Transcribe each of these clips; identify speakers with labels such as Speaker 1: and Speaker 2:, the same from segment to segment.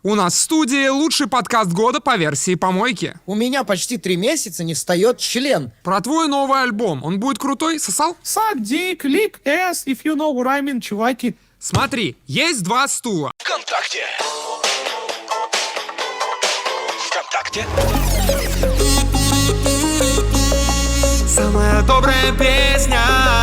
Speaker 1: У нас в студии лучший подкаст года по версии помойки.
Speaker 2: У меня почти 3 месяца не встает член.
Speaker 1: Про твой новый альбом. Он будет крутой, сосал?
Speaker 3: Suck dick, lick ass, if you know what I mean, чуваки.
Speaker 1: Смотри, есть два стула.
Speaker 4: ВКонтакте.
Speaker 1: Самая добрая песня.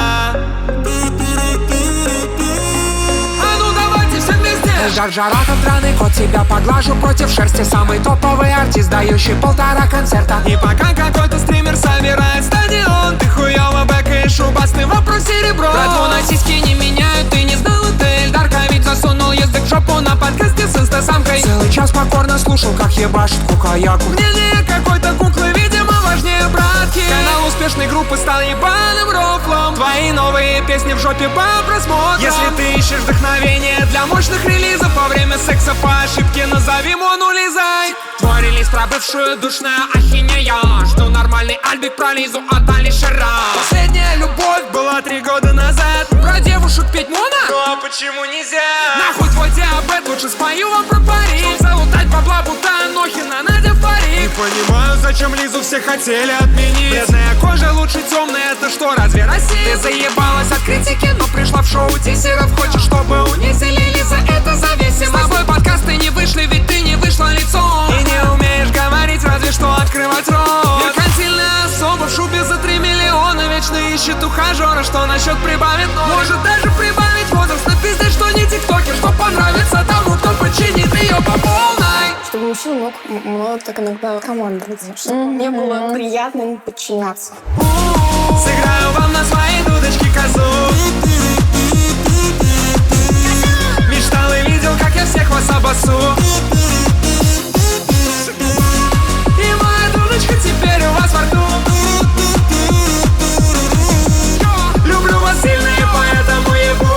Speaker 1: А ну давайте все вместе.
Speaker 5: Эльдар Жарахов, драный кот, тебя поглажу против шерсти. Самый топовый артист, дающий 1,5 концерта.
Speaker 1: И пока какой-то стример собирает стадион, ты хуёво бэкаешь убастый вопрос серебро.
Speaker 5: Братву на сиськи не меняют, ты не знал это. Эльдар Ковид засунул язык в жопу на подкасте с инстасамкой. Целый час покорно слушал, как ебашит кукаяку.
Speaker 1: Мнение какой-то куклы, видимо, важнее братки. Канал успешной группы стал ебаным рофлом. Твои новые песни в жопе по просмотрам. Если ты ищешь вдохновение для мощных релизов во время секса по ошибке, назови Мону Лизой.
Speaker 5: Твой релиз про бывшую душная ахинея. Жду нормальный альбик про Лизу от Алишера.
Speaker 1: Последняя любовь была 3 года назад.
Speaker 5: Про девушек петь моно?
Speaker 1: Ну а почему нельзя?
Speaker 5: Нахуй твой диабет, лучше спою вам про Париж. Чтоб залутать бабла, будто Анохина, Надя в парик.
Speaker 1: Не понимаю, зачем Лизу все хотели отменить. Бледная кожа лучше темная, это что, разве Россия?
Speaker 5: Ты заебалась от критики, но пришла в шоу тизеров. Хочешь, чтобы унизили Лиза, это зависимо. С тобой подкасты не вышли, ведь ты не вышла лицом.
Speaker 1: И не умеешь говорить, разве что открывать рот.
Speaker 5: Меркантильная особа в шубе за 3 миллиона вечно ищет ухажера. Что насчет прибавить ноль? Может даже прибавить возраст, написать, что не тиктокер. Что понравится тому, кто починит ее по полной.
Speaker 6: Чтобы мужчина мог мной так иногда командовать, чтобы мне было приятно им подчиняться.
Speaker 1: Сыграю вам на своей дудочке козу. Мечтал и видел, как я всех вас обоссу. И моя дудочка теперь у вас во рту. Люблю вас сильно и поэтому ебу.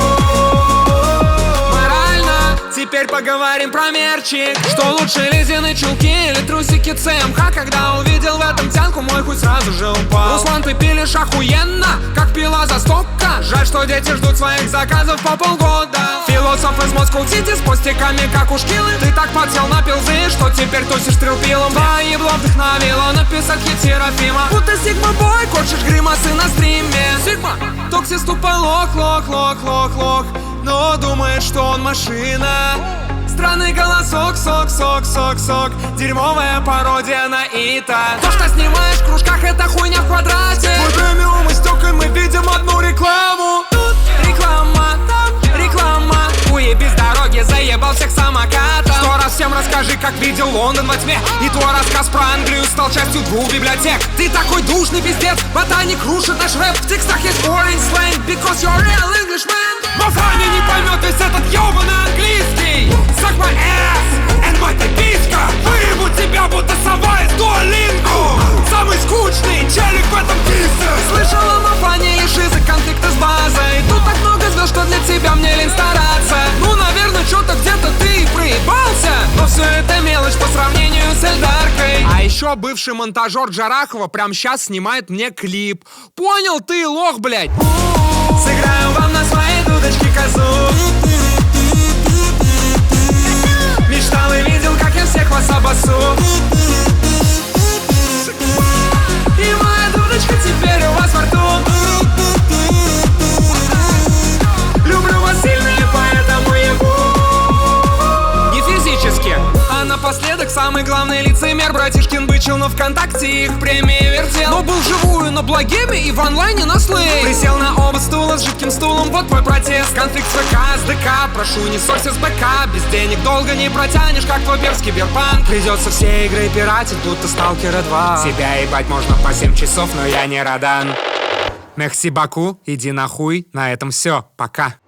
Speaker 1: Морально. Теперь поговорим про мерчик.
Speaker 5: Что лучше, лизины чулки или трусики ЦМХ?
Speaker 1: Когда увидел в этом тянку, мой хуй сразу же упал.
Speaker 5: Руслан, ты пилишь охуенно, как пила за стопка.
Speaker 1: Жаль, что дети ждут своих заказов по полгода.
Speaker 5: Философ из Москвы Сити с постиками, как у шкилы.
Speaker 1: Ты так подсел на пилзы, что теперь тусишь трилпилом.
Speaker 5: Твои ебло вдохновило написать хит Серафима.
Speaker 1: Будто Сигма-бой, корчишь гримасы на стриме.
Speaker 5: Сигма,
Speaker 1: Токсис тупо лох. Но думает, что он машина. Странный голосок, сок. Дерьмовая пародия на Ита.
Speaker 5: то, что снимаешь в кружках, это хуйня в квадрате.
Speaker 1: Мой премиум истек, и мы видим одну рекламу.
Speaker 5: Тут реклама, там реклама.
Speaker 1: Уебись дороги, заебал всех самокатом.
Speaker 5: 100 раз всем расскажи, как видел Лондон во тьме.
Speaker 1: И твой рассказ про Англию стал частью 2 библиотек.
Speaker 5: Ты такой душный пиздец, ботаник рушит наш рэп. В текстах есть orange slang, because you're a real Englishman.
Speaker 1: Но Фаня не поймет весь этот ёбаный английский.
Speaker 5: Suck my ass,
Speaker 1: And мать писька, выебу тебя, будто сова из Дуолингу. Самый скучный челик в этом дисе.
Speaker 5: слышала на фане и шизы, конфликты с базой. Тут так много звезд, что для тебя мне лень стараться.
Speaker 1: Ну, наверное, что-то где-то ты и проебался.
Speaker 5: Но все это мелочь по сравнению с Эльдаркой.
Speaker 1: А еще бывший монтажер Джарахова прямо сейчас снимает мне клип. Понял ты, лох, блядь? Сыграю вам на своей дудочке козу. Мечтал и видел, как я всех вас обоссу. И моя дудочка теперь у вас во рту. Люблю вас сильно и поэтому ебу. Не физически, а напоследок самый главный лицемер. Братишкин бычил на ВКонтакте, их премии вертел.
Speaker 5: Но был вживую на благеме и в онлайне на слей.
Speaker 1: Присел на оба стула с жидким стулом, вот твой протест. Конфликт с ВК, с ДК, прошу не ссорься с БК. Без денег долго не протянешь, как твой перский киберпанк. Придется все игры пиратить, будто Сталкера 2. Тебя ебать можно по 7 часов, но я не Радан. Мехси Баку, иди нахуй, на этом все, пока.